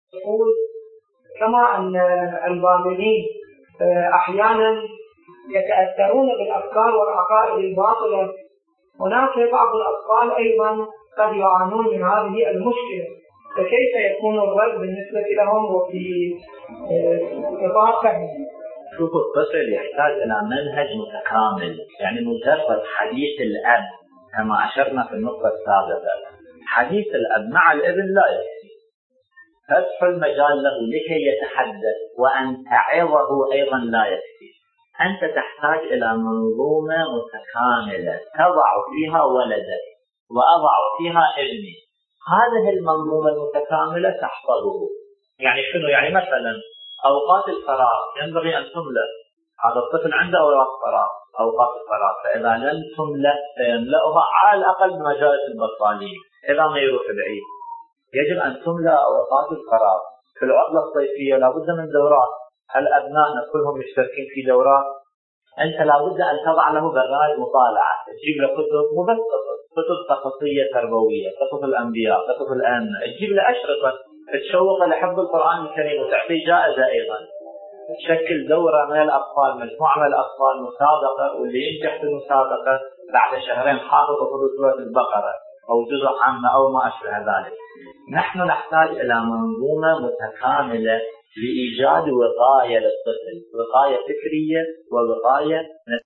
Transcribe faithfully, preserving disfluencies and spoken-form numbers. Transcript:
يقول كما أن البالغين أحيانا يتأثرون بالأفكار والعقائد الباطلة، هناك بعض الأطفال أيضا قد يعانون من هذه المشكلة، فكيف يكون الرد بالنسبة لهم وفي إطار فهمهم؟ شوفوا، الطفل يحتاج إلى منهج متكامل، يعني مجرد حديث الأب كما أشرنا في النقطة السابقة، حديث الأب مع الابن لا يكفي، فتح المجال له لكي يتحدث وأن تعظه أيضا لا يكفي. أنت تحتاج إلى منظومة متكاملة تضع فيها ولدك وأضع فيها ابني، هذه المنظومة المتكاملة تحفظه. يعني شنو؟ يعني مثلا أوقات الفراغ ينبغي أن تملأ، هذا الطفل عنده أوقات فراغ أوقات الفراغ فإذا لم تملأ فيملأها على الأقل بمجالس البطالين إذا ما يروح بعيد. يجب أن تملأ أوقات الفراغ. في العطلة الصيفية لابد من دورات، الأبناء كلهم مشتركين في دورات، أنت لابد أن تضع له برنامج مطالعة، تجيب له كتب مو بس كتب تخصصية تربوية، قصص الأنبياء، قصص الأئمة، تجيب له أشرطة تشوق لحفظ القرآن الكريم وتعطيه جائزة أيضا، تشكل دورة من الأطفال، مجموعة من الأطفال مسابقة، واللي ينجح في المسابقة بعد شهرين حافظ حدود سورة البقرة أو جزء عامة أو ما أشبه ذلك. نحن نحتاج إلى منظومة متكاملة لإيجاد وقاية للطفل، وقاية فكرية ووقاية